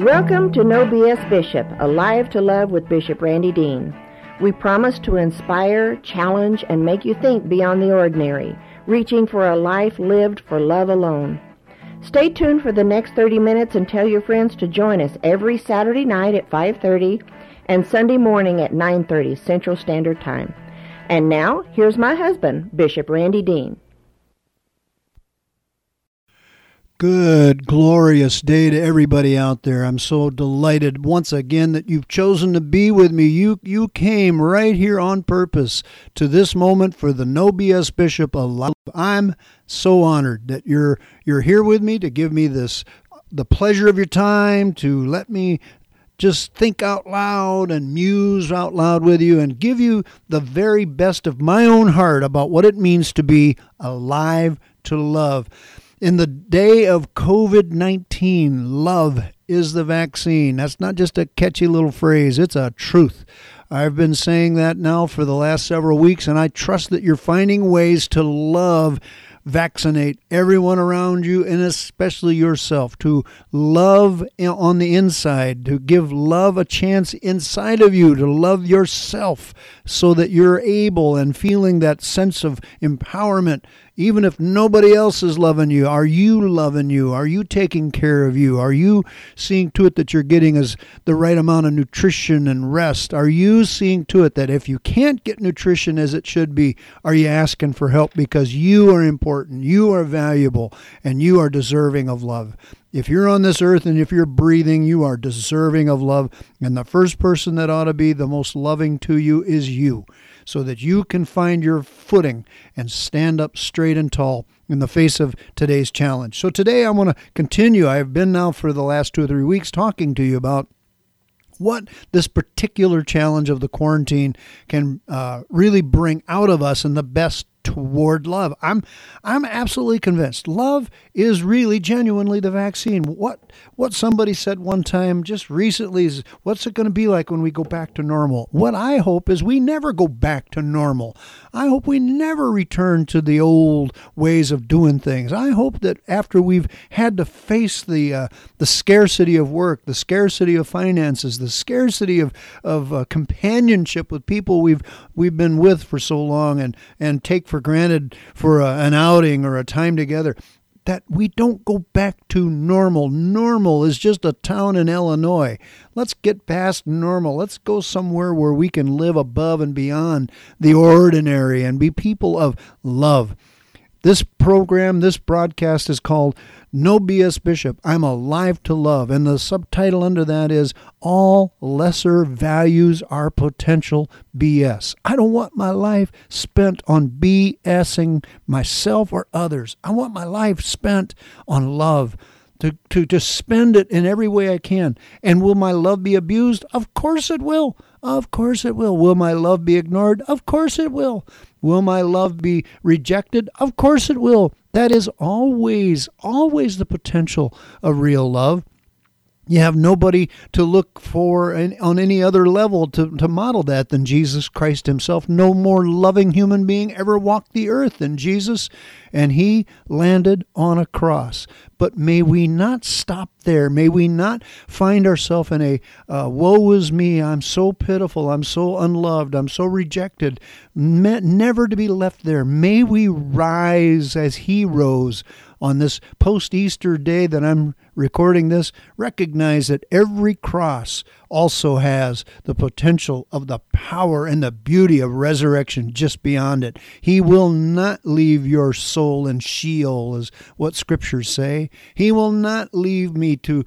Welcome to No BS Bishop, Alive to Love with Bishop Randy Dean. We promise to inspire, challenge, and make you think beyond the ordinary, reaching for a life lived for love alone. Stay tuned for the next 30 minutes and tell your friends to join us every Saturday night at 5:30 and Sunday morning at 9:30 Central Standard Time. And now, here's my husband, Bishop Randy Dean. Good, glorious day to everybody out there. I'm so delighted once again that you've chosen to be with me. You came right here on purpose to this moment for the No BS Bishop Alive. I'm so honored that you're here with me to give me the pleasure of your time, to let me just think out loud and muse out loud with you and give you the very best of my own heart about what it means to be alive to love. In the day of COVID-19, love is the vaccine. That's not just a catchy little phrase. It's a truth. I've been saying that now for the last several weeks, and I trust that you're finding ways to love, vaccinate everyone around you, and especially yourself, to love on the inside, to give love a chance inside of you, to love yourself so that you're able and feeling that sense of empowerment. Even if nobody else is loving you, are you loving you? Are you taking care of you? Are you seeing to it that you're getting the right amount of nutrition and rest? Are you seeing to it that if you can't get nutrition as it should be, are you asking for help because you are important, you are valuable, and you are deserving of love? If you're on this earth and if you're breathing, you are deserving of love. And the first person that ought to be the most loving to you is you, so that you can find your footing and stand up straight and tall in the face of today's challenge. So today I want to continue. I've been now for the last 2 or 3 weeks talking to you about what this particular challenge of the quarantine can really bring out of us and the best toward love. I'm absolutely convinced love is really genuinely the vaccine. What somebody said one time just recently is, what's it going to be like when we go back to normal? What I hope is we never go back to normal. I hope we never return to the old ways of doing things. I hope that after we've had to face the scarcity of work, the scarcity of finances, the scarcity of companionship with people we've been with for so long and take for granted for an outing or a time together, that we don't go back to normal. Normal is just a town in Illinois. Let's get past normal. Let's go somewhere where we can live above and beyond the ordinary and be people of love. This program, this broadcast is called No BS Bishop, I'm Alive to Love. And the subtitle under that is All Lesser Values Are Potential BS. I don't want my life spent on BSing myself or others. I want my life spent on love, to spend it in every way I can. And will my love be abused? Of course it will. Of course it will. Will my love be ignored? Of course it will. Will my love be rejected? Of course it will. That is always the potential of real love. You have nobody to look for on any other level to model that than Jesus Christ himself. No more loving human being ever walked the earth than Jesus, and he landed on a cross. But may we not stop there. May we not find ourselves in a woe is me, I'm so pitiful, I'm so unloved, I'm so rejected. Never to be left there. May we rise as he rose on this post-Easter day that I'm recording this. Recognize that every cross also has the potential of the power and the beauty of resurrection just beyond it. He will not leave your soul in Sheol, is what scriptures say. He will not leave me to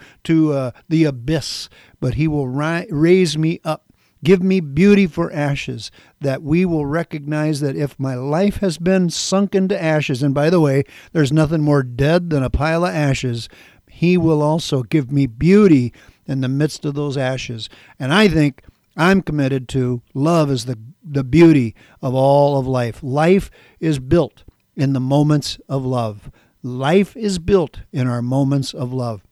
the abyss, but he will raise me up. Give me beauty for ashes, that we will recognize that if my life has been sunk into ashes, and by the way, there's nothing more dead than a pile of ashes, he will also give me beauty in the midst of those ashes. And I think I'm committed to love is the beauty of all of life. Life is built in the moments of love. Life is built in our moments of love.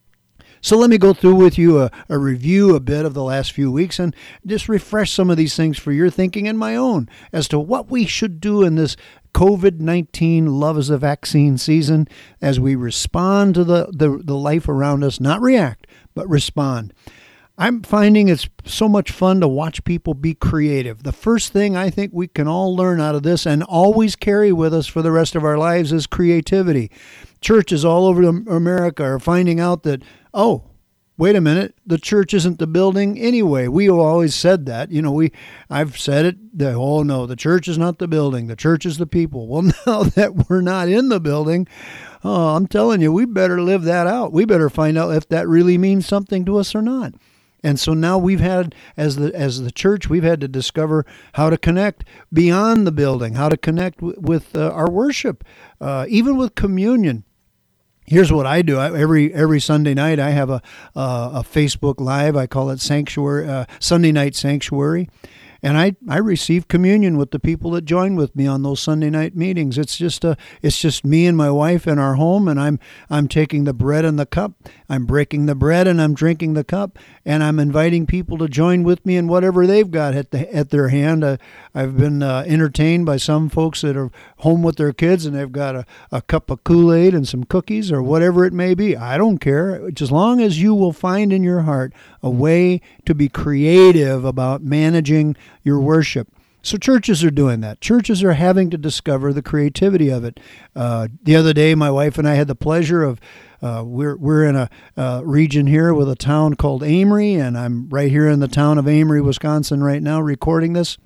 So let me go through with you a review a bit of the last few weeks and just refresh some of these things for your thinking and my own as to what we should do in this COVID-19 love is a vaccine season as we respond to the life around us, not react, but respond. I'm finding it's so much fun to watch people be creative. The first thing I think we can all learn out of this and always carry with us for the rest of our lives is creativity. Churches all over America are finding out that, oh, wait a minute, the church isn't the building anyway. We have always said that. I've said it, the church is not the building. The church is the people. Well, now that we're not in the building, I'm telling you, we better live that out. We better find out if that really means something to us or not. And so now we've had, as the church, we've had to discover how to connect beyond the building, how to connect with our worship, even with communion. Here's what I do. Every Sunday night, I have a Facebook Live. I call it Sanctuary Sunday Night Sanctuary, and I receive communion with the people that join with me on those Sunday night meetings. It's just me and my wife in our home, and I'm taking the bread and the cup. I'm breaking the bread and I'm drinking the cup, and I'm inviting people to join with me in whatever they've got at their hand. I've been entertained by some folks that are home with their kids and they've got a cup of Kool-Aid and some cookies or whatever it may be. I don't care. As long as you will find in your heart a way to be creative about managing your worship. So churches are doing that. Churches are having to discover the creativity of it. The other day, my wife and I had the pleasure of, we're in a region here with a town called Amory, and I'm right here in the town of Amory, Wisconsin right now recording this.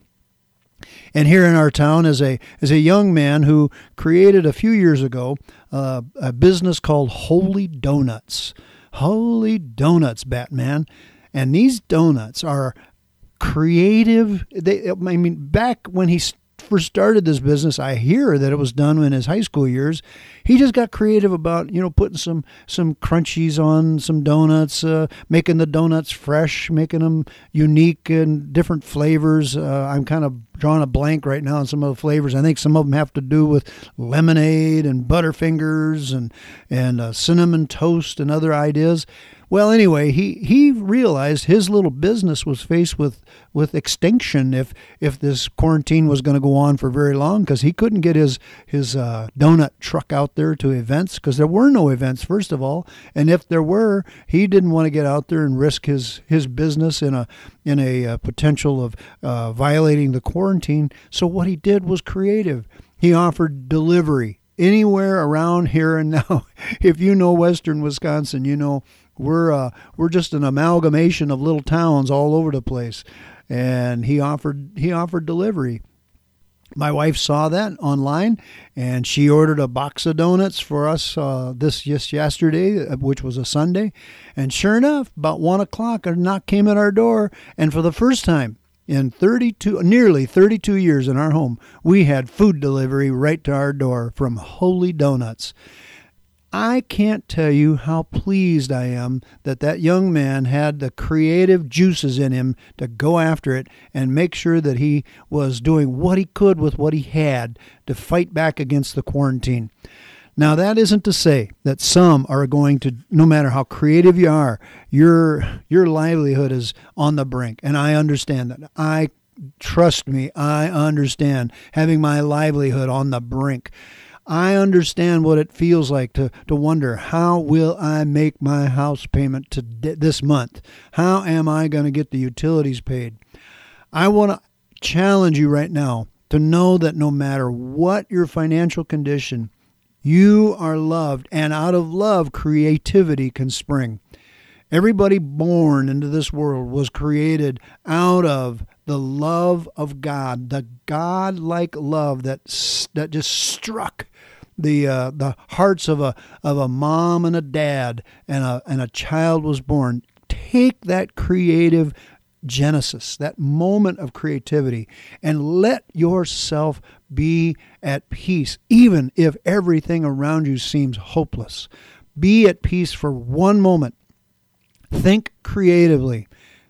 And here in our town is a young man who created a few years ago a business called Holy Donuts. Holy Donuts, Batman. And these donuts are creative. Back when he first started this business, I hear that it was done in his high school years. He just got creative about, putting some crunchies on some donuts, making the donuts fresh, making them unique and different flavors. I'm kind of drawing a blank right now on some of the flavors. I think some of them have to do with lemonade and Butterfingers and cinnamon toast and other ideas. Well, anyway, he realized his little business was faced with extinction if this quarantine was going to go on for very long, because he couldn't get his donut truck out there to events, because there were no events, first of all, and if there were, he didn't want to get out there and risk his business in a potential of violating the quarantine. So what he did was creative. He offered delivery anywhere around here and now. If you know Western Wisconsin, we're just an amalgamation of little towns all over the place, and he offered delivery. My wife saw that online, and she ordered a box of donuts for us just yesterday, which was a Sunday. And sure enough, about 1 o'clock, a knock came at our door, and for the first time in nearly 32 years in our home, we had food delivery right to our door from Holy Donuts. I can't tell you how pleased I am that young man had the creative juices in him to go after it and make sure that he was doing what he could with what he had to fight back against the quarantine. Now, that isn't to say that some are going to, no matter how creative you are, your livelihood is on the brink, and I understand that. Trust me, I understand having my livelihood on the brink. I understand what it feels like to wonder, how will I make my house payment this month? How am I going to get the utilities paid? I want to challenge you right now to know that no matter what your financial condition, you are loved, and out of love, creativity can spring. Everybody born into this world was created out of the love of God, the God-like love that just struck the hearts of a mom and a dad, and a child was born. Take that creative genesis, that moment of creativity, and let yourself be at peace, even if everything around you seems hopeless. Be at peace for one moment. Think creatively.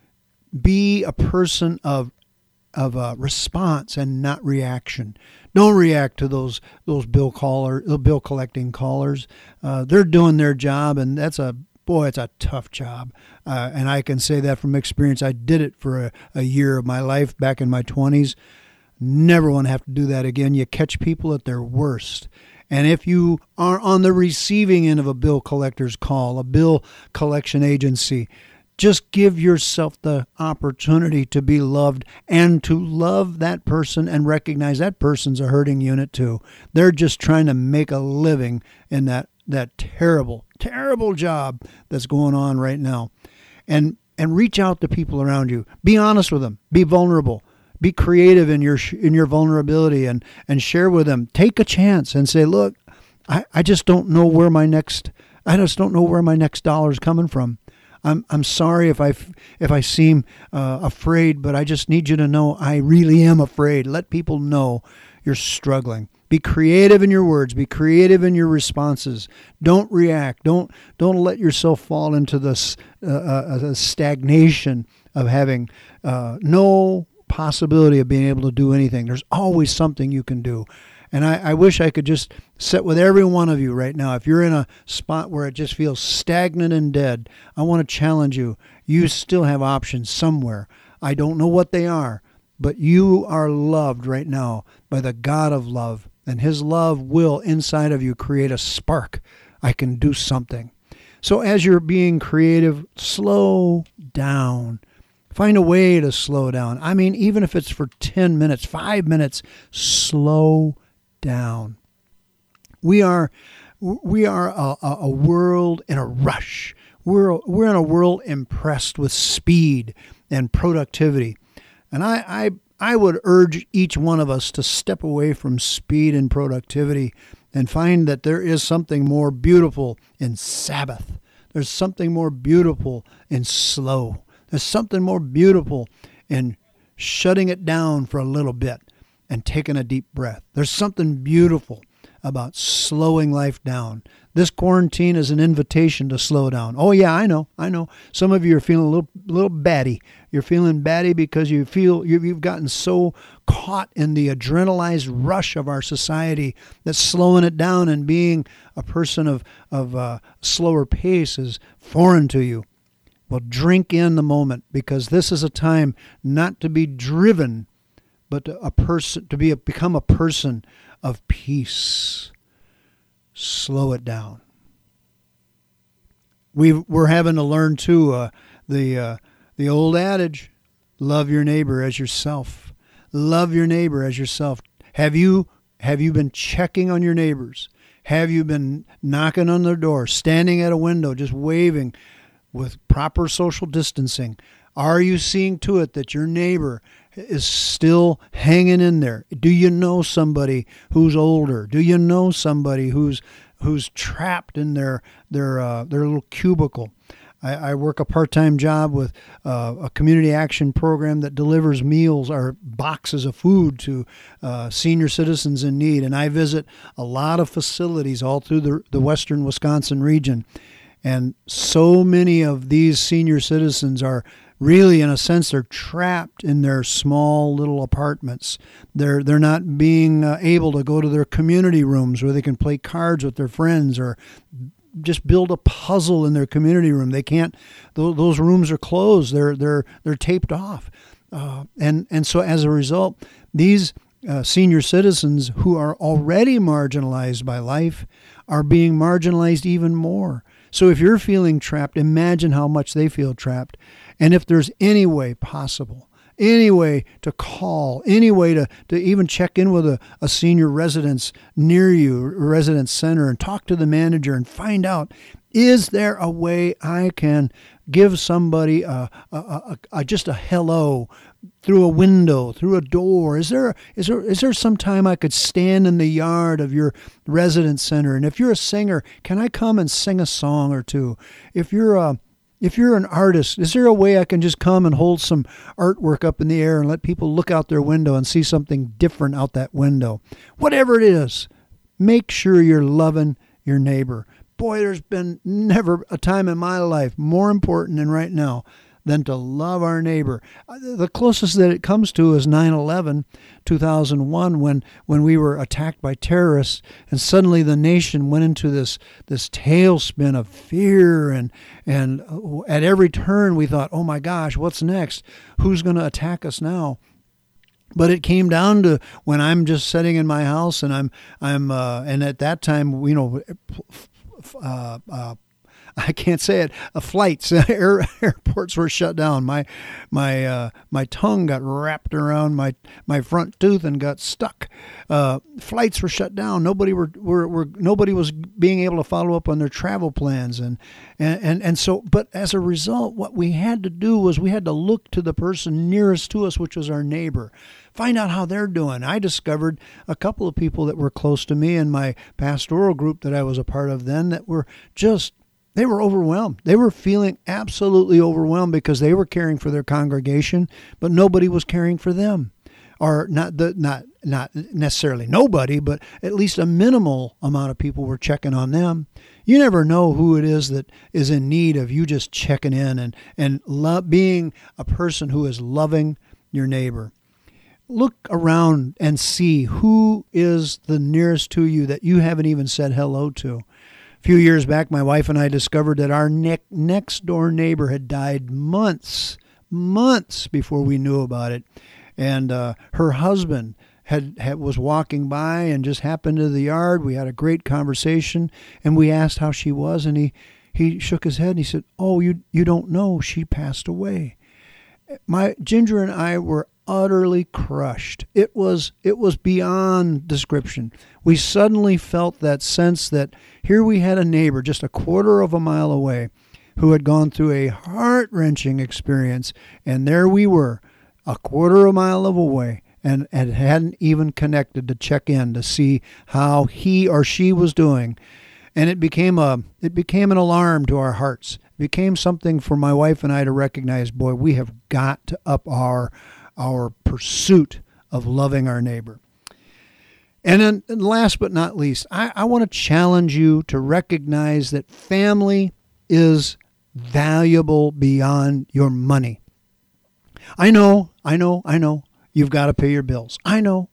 Be a person of response and not reaction. Don't react to those bill collecting callers. They're doing their job, and it's a tough job. And I can say that from experience. I did it for a year of my life back in my 20s. Never want to have to do that again. You catch people at their worst. And if you are on the receiving end of a bill collector's call, a bill collection agency, just give yourself the opportunity to be loved and to love that person and recognize that person's a hurting unit too. They're just trying to make a living in that terrible, terrible job that's going on right now. And reach out to people around you. Be honest with them. Be vulnerable. Be creative in your vulnerability and share with them. Take a chance and say, look, I just don't know where my next dollar is coming from. I'm sorry if I seem afraid, but I just need you to know I really am afraid. Let people know you're struggling. Be creative in your words. Be creative in your responses. Don't react. Don't let yourself fall into this stagnation of having no possibility of being able to do anything. There's always something you can do. And I wish I could just sit with every one of you right now. If you're in a spot where it just feels stagnant and dead, I want to challenge you. You still have options somewhere. I don't know what they are, but you are loved right now by the God of love. And his love will, inside of you, create a spark. I can do something. So as you're being creative, slow down. Find a way to slow down. I mean, even if it's for 10 minutes, 5 minutes, slow down. We are a world in a rush. We're in a world impressed with speed and productivity. And I would urge each one of us to step away from speed and productivity and find that there is something more beautiful in Sabbath. There's something more beautiful in slow. There's something more beautiful in shutting it down for a little bit and taking a deep breath. There's something beautiful about slowing life down. This quarantine is an invitation to slow down. Oh yeah, I know. Some of you are feeling a little batty. You're feeling batty because you feel you've gotten so caught in the adrenalized rush of our society that slowing it down and being a person of slower pace is foreign to you. Well, drink in the moment, because this is a time not to be driven, but become a person of peace. Slow it down. We're having to learn too the old adage: love your neighbor as yourself. Love your neighbor as yourself. Have you been checking on your neighbors? Have you been knocking on their door, standing at a window, just waving with proper social distancing? Are you seeing to it that your neighbor is still hanging in there? Do you know somebody who's older? Do you know somebody who's trapped in their little cubicle? I work a part-time job with a community action program that delivers meals or boxes of food to senior citizens in need. And I visit a lot of facilities all through the western Wisconsin region. And so many of these senior citizens are really, in a sense, they're trapped in their small little apartments. They're not being able to go to their community rooms where they can play cards with their friends or just build a puzzle in their community room. They can't. Those rooms are closed. They're taped off. And so as a result, these senior citizens who are already marginalized by life are being marginalized even more. So if you're feeling trapped, imagine how much they feel trapped. And if there's any way possible, any way to call, any way to even check in with a senior residence near you, a residence center, and talk to the manager and find out, is there a way I can give somebody just a hello through a window, through a door? Is there some time I could stand in the yard of your residence center? And if you're a singer, can I come and sing a song or two? If you're an artist, is there a way I can just come and hold some artwork up in the air and let people look out their window and see something different out that window? Whatever it is, make sure you're loving your neighbor. Boy, there's been never a time in my life more important than right now than to love our neighbor. The closest that it comes to is 9/11, 2001, when we were attacked by terrorists, and suddenly the nation went into this tailspin of fear, and at every turn we thought, oh my gosh, what's next? Who's going to attack us now? But it came down to when I'm just sitting in my house and and at that time, I can't say it. Flights, airports were shut down. My tongue got wrapped around my front tooth and got stuck. Flights were shut down. Nobody nobody was being able to follow up on their travel plans, and so. But as a result, what we had to do was we had to look to the person nearest to us, which was our neighbor. Find out how they're doing. I discovered a couple of people that were close to me in my pastoral group that I was a part of then that were just. They were overwhelmed. They were feeling absolutely overwhelmed because they were caring for their congregation, but nobody was caring for them. Or not necessarily nobody, but at least a minimal amount of people were checking on them. You never know who it is that is in need of you just checking in and being a person who is loving your neighbor. Look around and see who is the nearest to you that you haven't even said hello to. A few years back, my wife and I discovered that our next door neighbor had died months before we knew about it. And her husband was walking by and just happened to the yard. We had a great conversation, and we asked how she was, and he shook his head and he said, "Oh, you don't know, she passed away." My Ginger and I were utterly crushed. It was beyond description. We suddenly felt that sense that here we had a neighbor just a quarter of a mile away who had gone through a heart-wrenching experience, and there we were, a quarter of a mile away, and hadn't even connected to check in to see how he or she was doing. And it became an alarm to our hearts. It became something for my wife and I to recognize, boy, we have got to up our pursuit of loving our neighbor. And then last but not least, I want to challenge you to recognize that family is valuable beyond your money. I know. You've got to pay your bills. I know.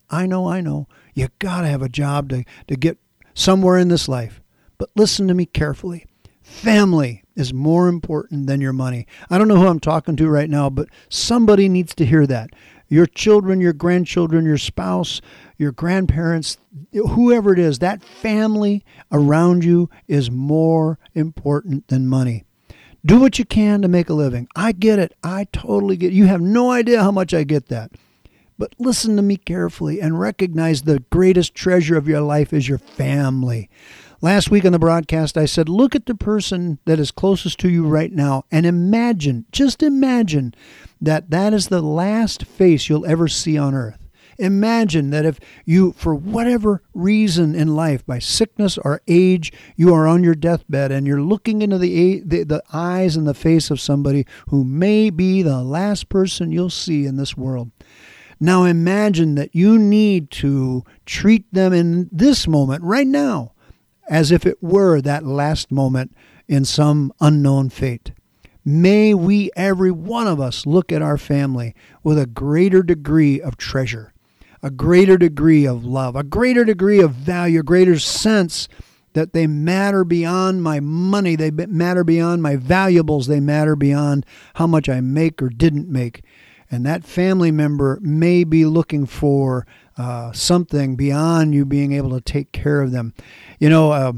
You got to have a job to get somewhere in this life. But listen to me carefully. Family is more important than your money. I don't know who I'm talking to right now, but somebody needs to hear that. Your children, your grandchildren, your spouse, your grandparents, whoever it is, that family around you is more important than money. Do what you can to make a living. I get it. I totally get it. You have no idea how much I get that. But listen to me carefully and recognize the greatest treasure of your life is your family. Last week on the broadcast, I said, look at the person that is closest to you right now and just imagine that is the last face you'll ever see on earth. Imagine that if you, for whatever reason in life, by sickness or age, you are on your deathbed and you're looking into the eyes and the face of somebody who may be the last person you'll see in this world. Now imagine that you need to treat them in this moment, right now, as if it were that last moment in some unknown fate. May we, every one of us, look at our family with a greater degree of treasure, a greater degree of love, a greater degree of value, a greater sense that they matter beyond my money, they matter beyond my valuables, they matter beyond how much I make or didn't make. And that family member may be looking for something beyond you being able to take care of them. You know,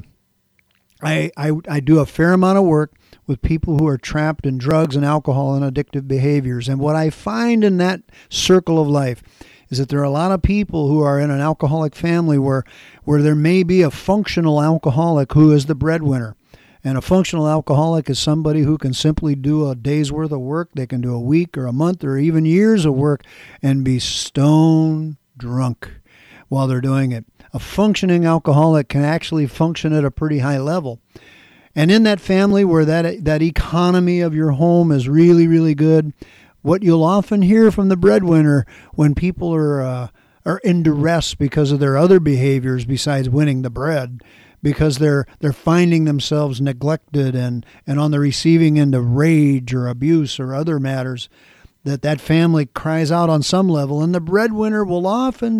I do a fair amount of work with people who are trapped in drugs and alcohol and addictive behaviors. And what I find in that circle of life is that there are a lot of people who are in an alcoholic family where there may be a functional alcoholic who is the breadwinner. And a functional alcoholic is somebody who can simply do a day's worth of work. They can do a week or a month or even years of work and be stone drunk while they're doing it. A functioning alcoholic can actually function at a pretty high level. And in that family where that economy of your home is really, really good, what you'll often hear from the breadwinner when people are in duress because of their other behaviors besides winning the bread, because they're finding themselves neglected and on the receiving end of rage or abuse or other matters, that family cries out on some level, and the breadwinner will often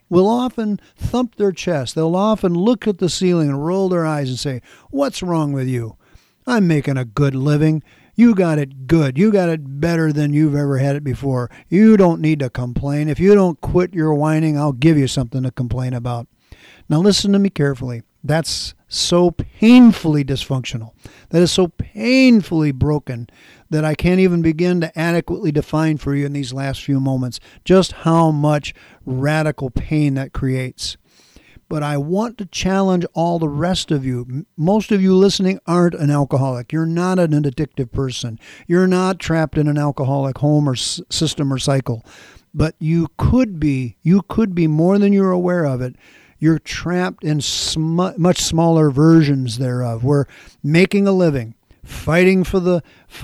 thump their chest. They'll often look at the ceiling and roll their eyes and say, "What's wrong with you? I'm making a good living. You got it good. You got it better than you've ever had it before. You don't need to complain. If you don't quit your whining, I'll give you something to complain about. Now listen to me carefully. That's so painfully dysfunctional. That is so painfully broken that I can't even begin to adequately define for you in these last few moments just how much radical pain that creates. But I want to challenge all the rest of you. Most of you listening aren't an alcoholic. You're not an addictive person. You're not trapped in an alcoholic home or system or cycle. But you could be more than you're aware of it. You're trapped in much smaller versions thereof. We're making a living, fighting for the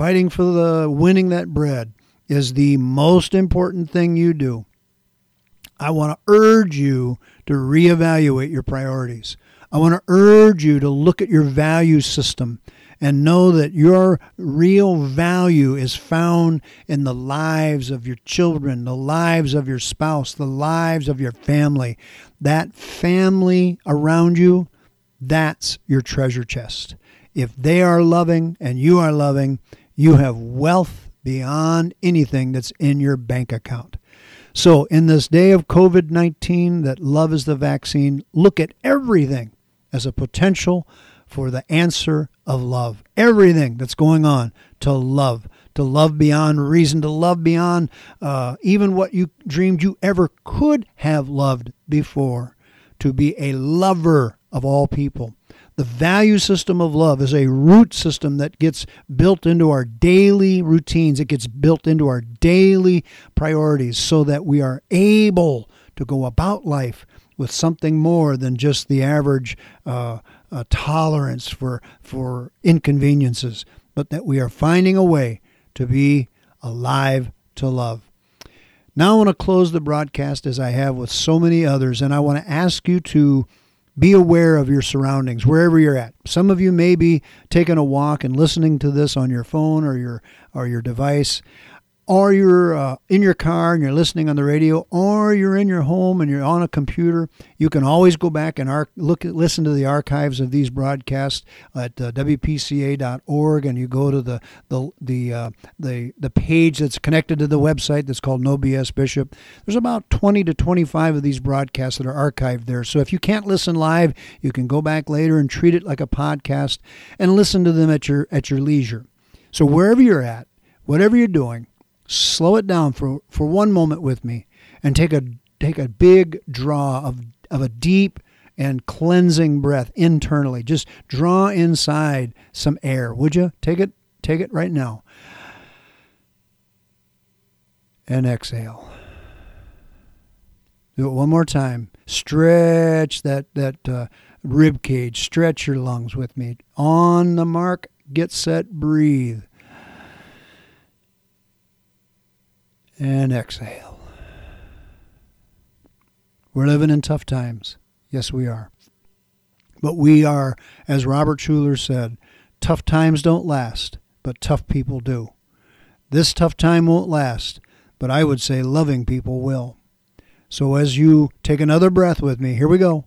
winning that bread is the most important thing you do. I want to urge you to reevaluate your priorities. I want to urge you to look at your value system and know that your real value is found in the lives of your children, the lives of your spouse, the lives of your family. That family around you, that's your treasure chest. If they are loving and you are loving, you have wealth beyond anything that's in your bank account. So in this day of COVID-19, that love is the vaccine, look at everything as a potential for the answer of love. Everything that's going on to love beyond reason, to love beyond even what you dreamed you ever could have loved before, to be a lover of all people. The value system of love is a root system that gets built into our daily routines. It gets built into our daily priorities so that we are able to go about life with something more than just the average tolerance for inconveniences, but that we are finding a way to be alive to love. Now I want to close the broadcast as I have with so many others, and I want to ask you to be aware of your surroundings, wherever you're at. Some of you may be taking a walk and listening to this on your phone or your device, or you're in your car and you're listening on the radio, or you're in your home and you're on a computer. You can always go back and listen to the archives of these broadcasts at WPCA.org, and you go to the page that's connected to the website that's called No BS Bishop. There's about 20 to 25 of these broadcasts that are archived there. So if you can't listen live, you can go back later and treat it like a podcast and listen to them at your leisure. So wherever you're at, whatever you're doing, slow it down for one moment with me and take a big draw of a deep and cleansing breath internally. Just draw inside some air, would you? Take it right now. And exhale. Do it one more time. Stretch that rib cage. Stretch your lungs with me. On the mark, get set, breathe. And exhale. We're living in tough times. Yes, we are. But we are, as Robert Schuller said, tough times don't last, but tough people do. This tough time won't last, but I would say loving people will. So as you take another breath with me, here we go.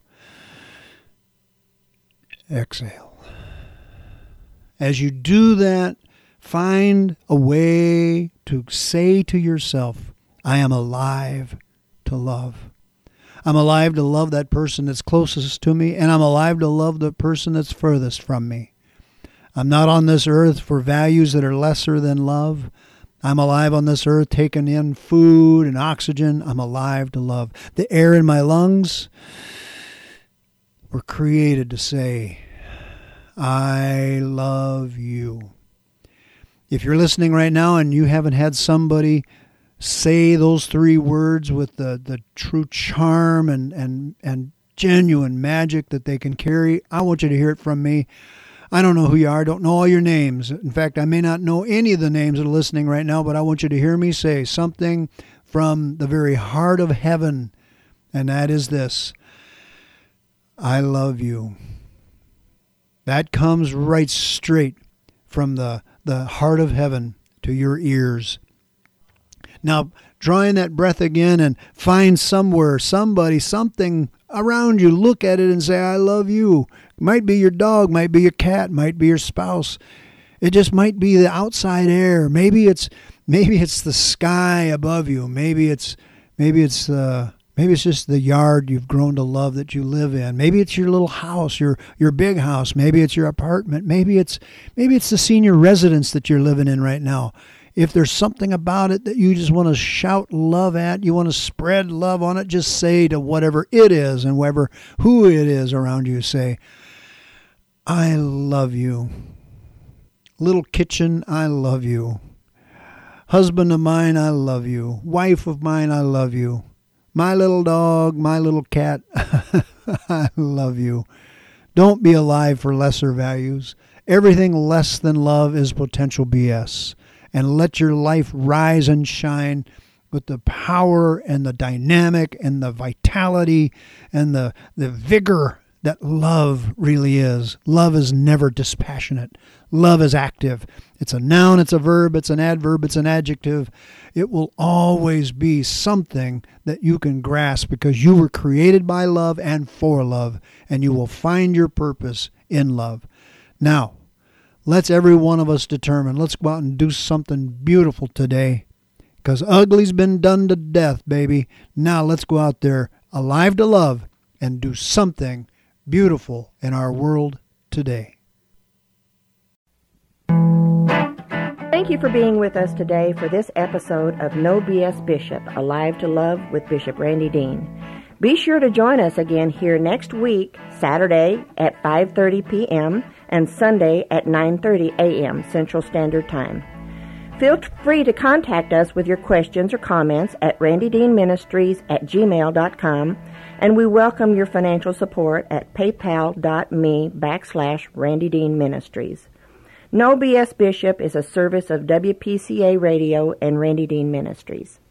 Exhale. As you do that, find a way to say to yourself, I am alive to love. I'm alive to love that person that's closest to me, and I'm alive to love the person that's furthest from me. I'm not on this earth for values that are lesser than love. I'm alive on this earth taking in food and oxygen. I'm alive to love. The air in my lungs were created to say, I love you. If you're listening right now and you haven't had somebody say those three words with the true charm and genuine magic that they can carry, I want you to hear it from me. I don't know who you are. I don't know all your names. In fact, I may not know any of the names that are listening right now, but I want you to hear me say something from the very heart of heaven, and that is this: I love you. That comes right straight from the heart of heaven to your ears. Now, draw in that breath again and find somewhere, somebody, something around you. Look at it and say, I love you. Might be your dog, might be your cat, might be your spouse. It just might be the outside air. Maybe it's the sky above you. Maybe it's just the yard you've grown to love that you live in. Maybe it's your little house, your big house. Maybe it's your apartment. Maybe it's the senior residence that you're living in right now. If there's something about it that you just want to shout love at, you want to spread love on it, just say to whatever it is and who it is around you, say, I love you. Little kitchen, I love you. Husband of mine, I love you. Wife of mine, I love you. My little dog, my little cat, I love you. Don't be alive for lesser values. Everything less than love is potential BS. And let your life rise and shine with the power and the dynamic and the vitality and the vigor that love really is. Love is never dispassionate. Love is active. It's a noun, it's a verb, it's an adverb, it's an adjective. It will always be something that you can grasp because you were created by love and for love, and you will find your purpose in love. Now, let's every one of us determine, let's go out and do something beautiful today, because ugly's been done to death, baby. Now let's go out there alive to love and do something beautiful in our world today. Thank you for being with us today for this episode of No BS Bishop, Alive to Love with Bishop Randy Dean. Be sure to join us again here next week, Saturday at 5:30 p.m. and Sunday at 9:30 a.m. Central Standard Time. Feel free to contact us with your questions or comments at randydeanministries@gmail.com, and we welcome your financial support at paypal.me/Randy Dean Ministries. No BS Bishop is a service of WPCA Radio and Randy Dean Ministries.